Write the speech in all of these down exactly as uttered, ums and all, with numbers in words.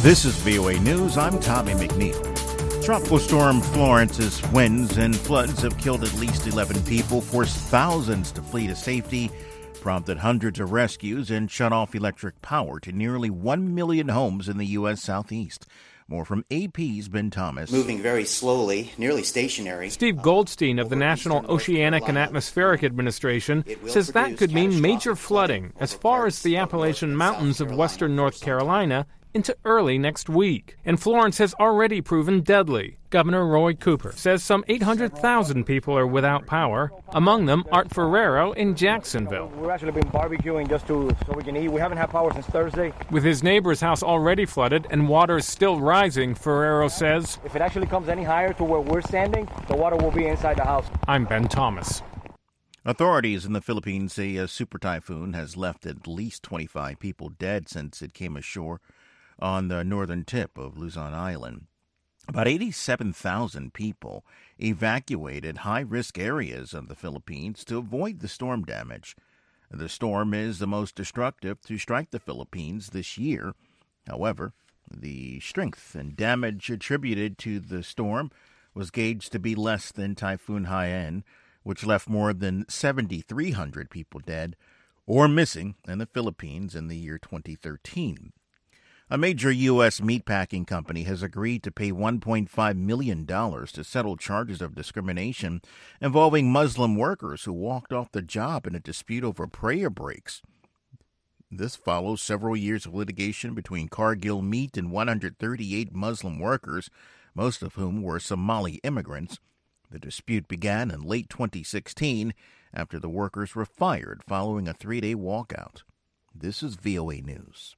This is V O A News. I'm Tommy McNeil. Tropical storm Florence's winds and floods have killed at least eleven people, forced thousands to flee to safety, prompted hundreds of rescues, and shut off electric power to nearly one million homes in the U S Southeast. More from A P's Ben Thomas. Moving very slowly, nearly stationary. Steve Goldstein of the National Oceanic and Atmospheric Administration says that could mean major flooding as far as the Appalachian Mountains of western North Carolina into early next week. And Florence has already proven deadly. Governor Roy Cooper says some eight hundred thousand people are without power, among them Art Ferrero in Jacksonville. We've actually been barbecuing just to so we can eat. We haven't had power since Thursday. With his neighbor's house already flooded and water still rising, Ferrero says, if it actually comes any higher to where we're standing, the water will be inside the house. I'm Ben Thomas. Authorities in the Philippines say a super typhoon has left at least twenty-five people dead since it came ashore on the northern tip of Luzon Island. About eighty-seven thousand people evacuated high-risk areas of the Philippines to avoid the storm damage. The storm is the most destructive to strike the Philippines this year. However, the strength and damage attributed to the storm was gauged to be less than Typhoon Haiyan, which left more than seven thousand three hundred people dead or missing in the Philippines in the year twenty thirteen. A major U S meatpacking company has agreed to pay one point five million dollars to settle charges of discrimination involving Muslim workers who walked off the job in a dispute over prayer breaks. This follows several years of litigation between Cargill Meat and one hundred thirty-eight Muslim workers, most of whom were Somali immigrants. The dispute began in late twenty sixteen after the workers were fired following a three-day walkout. This is V O A News.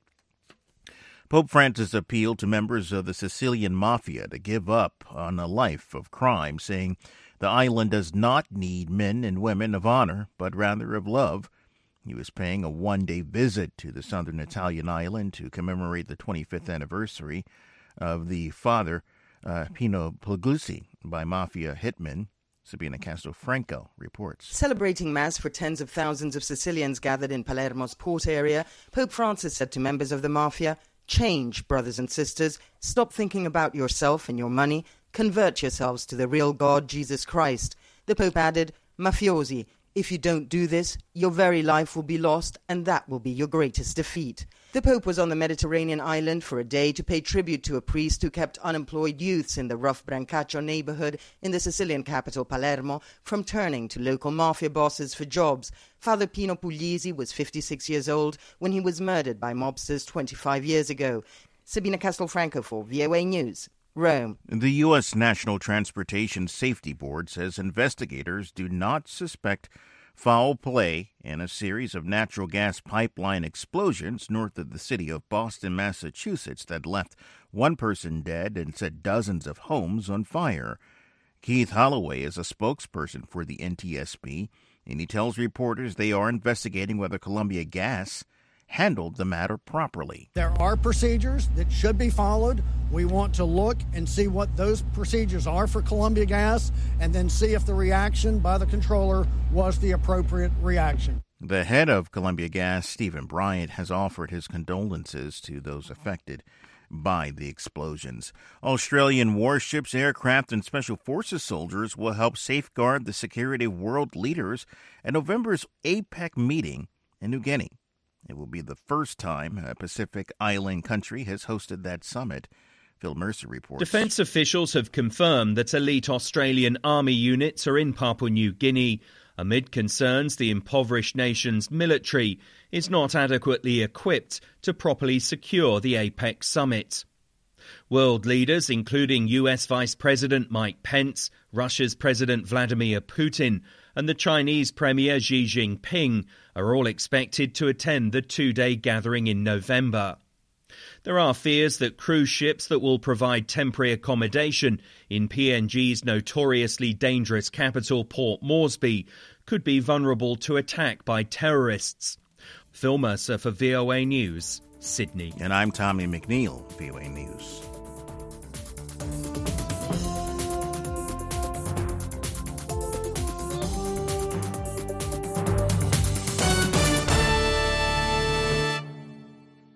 Pope Francis appealed to members of the Sicilian Mafia to give up on a life of crime, saying the island does not need men and women of honor, but rather of love. He was paying a one-day visit to the southern Italian island to commemorate the twenty-fifth anniversary of the father, uh, Pino Puglisi, by Mafia hitman. Sabina Castro-Franco reports. Celebrating Mass for tens of thousands of Sicilians gathered in Palermo's port area, Pope Francis said to members of the Mafia, change, brothers and sisters. Stop thinking about yourself and your money. Convert yourselves to the real God, Jesus Christ. The Pope added, mafiosi, if you don't do this, your very life will be lost, and that will be your greatest defeat. The Pope was on the Mediterranean island for a day to pay tribute to a priest who kept unemployed youths in the rough Brancaccio neighborhood in the Sicilian capital Palermo from turning to local mafia bosses for jobs. Father Pino Puglisi was fifty-six years old when he was murdered by mobsters twenty-five years ago. Sabina Castelfranco for V O A News, Rome. The U S National Transportation Safety Board says investigators do not suspect foul play in a series of natural gas pipeline explosions north of the city of Boston, Massachusetts, that left one person dead and set dozens of homes on fire. Keith Holloway is a spokesperson for the N T S B, and he tells reporters they are investigating whether Columbia Gas handled the matter properly. There are procedures that should be followed. We want to look and see what those procedures are for Columbia Gas and then see if the reaction by the controller was the appropriate reaction. The head of Columbia Gas, Stephen Bryant, has offered his condolences to those affected by the explosions. Australian warships, aircraft, and special forces soldiers will help safeguard the security of world leaders at November's APEC meeting in New Guinea. It will be the first time a Pacific island country has hosted that summit. Phil Mercer reports. Defence officials have confirmed that elite Australian army units are in Papua New Guinea amid concerns the impoverished nation's military is not adequately equipped to properly secure the APEC summit. World leaders, including U S Vice President Mike Pence, Russia's President Vladimir Putin, and the Chinese Premier Xi Jinping, are all expected to attend the two-day gathering in November. There are fears that cruise ships that will provide temporary accommodation in P N G's notoriously dangerous capital, Port Moresby, could be vulnerable to attack by terrorists. Phil Mercer for V O A News, Sydney. And I'm Tommy McNeil, V O A News.